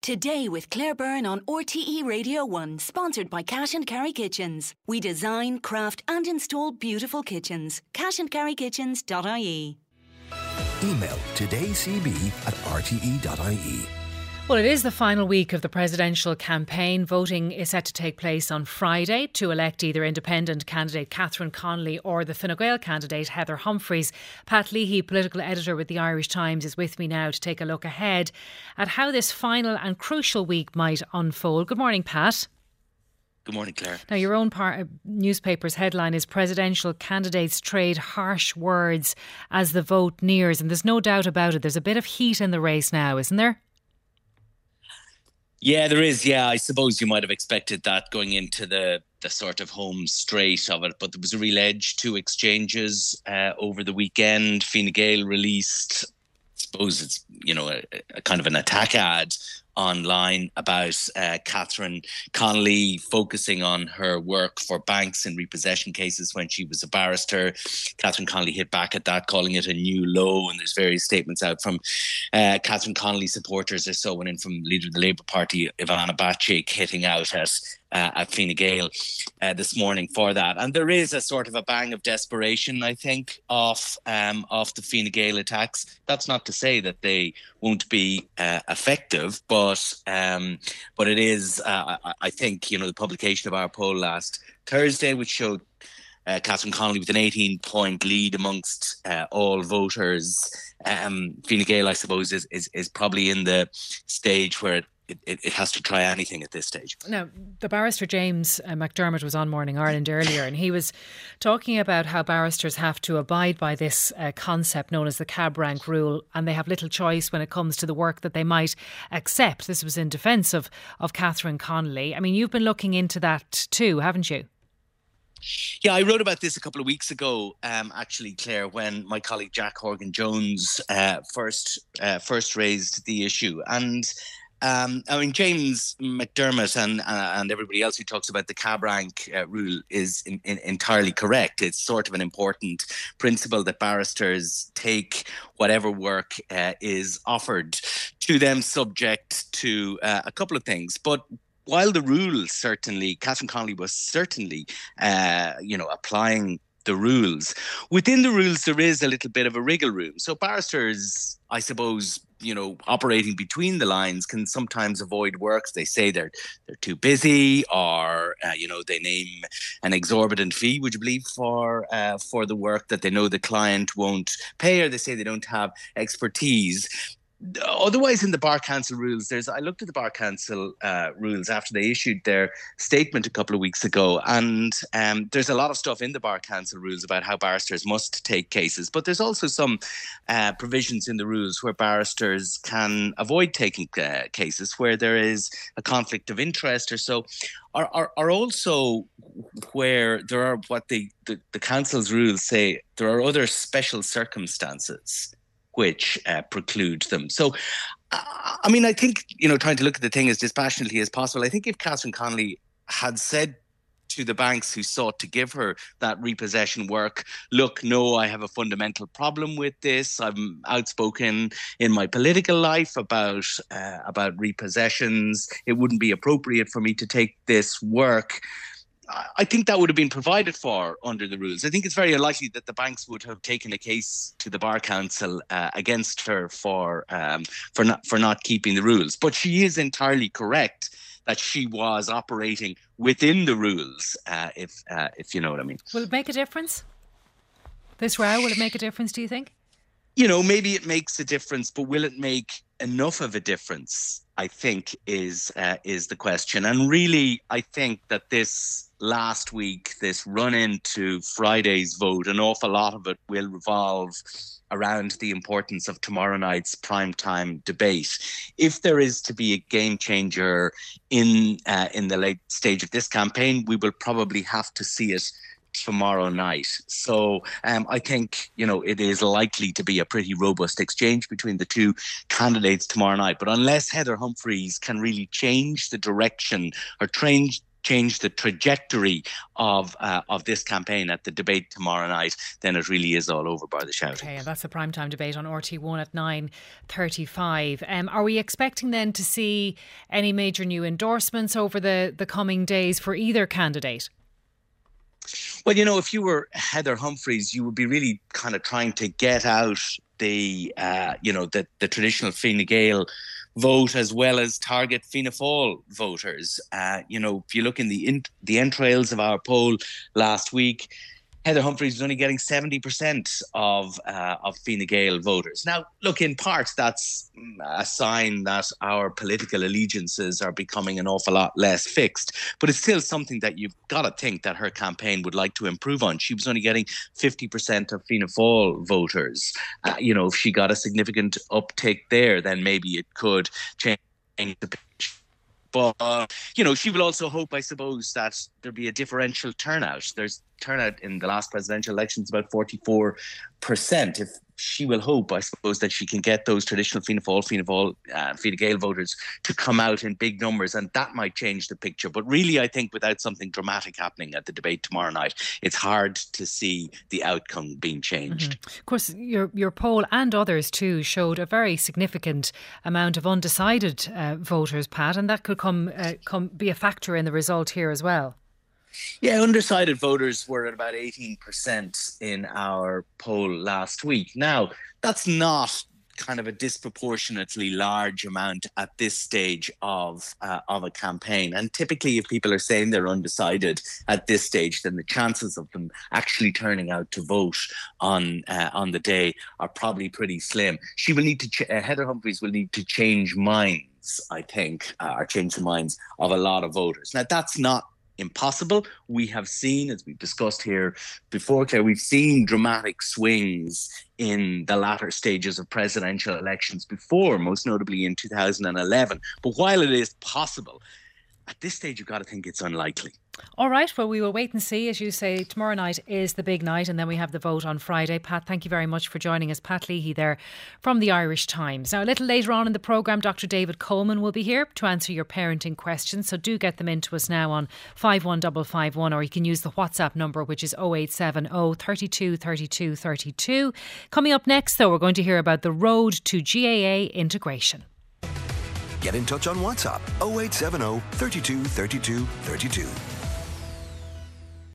Today with Claire Byrne on RTE Radio 1, sponsored by Cash and Carry Kitchens. We design, craft and install beautiful kitchens. cashandcarrykitchens.ie. Email todaycb@rte.ie. Well, it is the final week of the presidential campaign. Voting is set to take place on Friday to elect either independent candidate Catherine Connolly or the Fine Gael candidate Heather Humphreys. Pat Leahy, political editor with the Irish Times, is with me now to take a look ahead at how this final and crucial week might unfold. Good morning, Pat. Good morning, Claire. Now, your own newspaper's headline is "Presidential Candidates Trade Harsh Words as the Vote Nears." And there's no doubt about it, there's a bit of heat in the race now, isn't there? Yeah, there is. Yeah, I suppose you might have expected that going into the sort of home straight of it. But there was a real edge to exchanges over the weekend. Fine Gael released, I suppose it's, a kind of an attack ad online about Catherine Connolly focusing on her work for banks in repossession cases when she was a barrister. Catherine Connolly hit back at that, calling it a new low, and there's various statements out from Catherine Connolly supporters or so, and then from leader of the Labour Party, Ivana Bacik, hitting out at Fine Gael this morning for that. And there is a sort of a bang of desperation, I think, off the Fine Gael attacks. That's not to say that they won't be effective, but it is, I think, the publication of our poll last Thursday, which showed Catherine Connolly with an 18-point lead amongst all voters. Fine Gael, I suppose, is probably in the stage where it has to try anything at this stage. Now, the barrister James McDermott was on Morning Ireland earlier, and he was talking about how barristers have to abide by this concept known as the cab rank rule, and they have little choice when it comes to the work that they might accept. This was in defence of Catherine Connolly. I mean, you've been looking into that too, haven't you? Yeah, I wrote about this a couple of weeks ago, actually, Claire, when my colleague Jack Horgan-Jones first raised the issue. And James McDermott and everybody else who talks about the cab rank rule is entirely correct. It's sort of an important principle that barristers take whatever work is offered to them, subject to a couple of things. But while the rules certainly, Catherine Connolly was certainly, applying the rules. Within the rules, there is a little bit of a wriggle room. So barristers, I suppose, operating between the lines can sometimes avoid work. They say they're too busy, or they name an exorbitant fee, would you believe, for the work that they know the client won't pay, or they say they don't have expertise. Otherwise, in the Bar Council rules, I looked at the Bar Council rules after they issued their statement a couple of weeks ago, and there's a lot of stuff in the Bar Council rules about how barristers must take cases, but there's also some provisions in the rules where barristers can avoid taking cases where there is a conflict of interest or so, are also where there are what the Council's rules say there are other special circumstances which preclude them. So, I think, trying to look at the thing as dispassionately as possible, I think if Catherine Connolly had said to the banks who sought to give her that repossession work, look, no, I have a fundamental problem with this. I'm outspoken in my political life about repossessions. It wouldn't be appropriate for me to take this work. I think that would have been provided for under the rules. I think it's very unlikely that the banks would have taken a case to the Bar Council against her for not keeping the rules. But she is entirely correct that she was operating within the rules, if you know what I mean. Will it make a difference? This row, will it make a difference, do you think? Maybe it makes a difference, but will it make enough of a difference, I think, is the question. And really, I think that this last week, this run into Friday's vote, an awful lot of it will revolve around the importance of tomorrow night's primetime debate. If there is to be a game changer in the late stage of this campaign, we will probably have to see it tomorrow night. So I think, it is likely to be a pretty robust exchange between the two candidates tomorrow night. But unless Heather Humphreys can really change the direction or change change the trajectory of this campaign at the debate tomorrow night, then it really is all over by the shouting. Okay, and that's the primetime debate on RT1 at 9:35. Are we expecting then to see any major new endorsements over the coming days for either candidate? Well, if you were Heather Humphreys, you would be really kind of trying to get out the traditional Fine Gael vote as well as target Fianna Fáil voters. If you look in the entrails of our poll last week, Heather Humphreys was only getting 70% of Fine Gael voters. Now, look, in part, that's a sign that our political allegiances are becoming an awful lot less fixed. But it's still something that you've got to think that her campaign would like to improve on. She was only getting 50% of Fianna Fáil voters. If she got a significant uptick there, then maybe it could change the picture. But, she will also hope, I suppose, that there'll be a differential turnout. There's turnout in the last presidential elections about 44%. If she will hope, I suppose, that she can get those traditional Fianna Gael voters to come out in big numbers, and that might change the picture. But really, I think without something dramatic happening at the debate tomorrow night, it's hard to see the outcome being changed. Mm-hmm. Of course, your poll and others too showed a very significant amount of undecided voters, Pat, and that could be a factor in the result here as well. Yeah, undecided voters were at about 18% in our poll last week. Now, that's not kind of a disproportionately large amount at this stage of a campaign. And typically, if people are saying they're undecided at this stage, then the chances of them actually turning out to vote on the day are probably pretty slim. She will need to Heather Humphreys will need to change minds, I think, or change the minds of a lot of voters. Now, that's not impossible. We have seen, as we've discussed here before, Claire, we've seen dramatic swings in the latter stages of presidential elections before, most notably in 2011. But while it is possible, at this stage, you've got to think it's unlikely. All right, well, we will wait and see. As you say, tomorrow night is the big night, and then we have the vote on Friday. Pat, thank you very much for joining us. Pat Leahy there from the Irish Times. Now, a little later on in the programme, Dr. David Coleman will be here to answer your parenting questions, so do get them into us now on 51551, or you can use the WhatsApp number, which is 0870 32 32 32. Coming up next, though, we're going to hear about the road to GAA integration. Get in touch on WhatsApp 0870 32 32 32.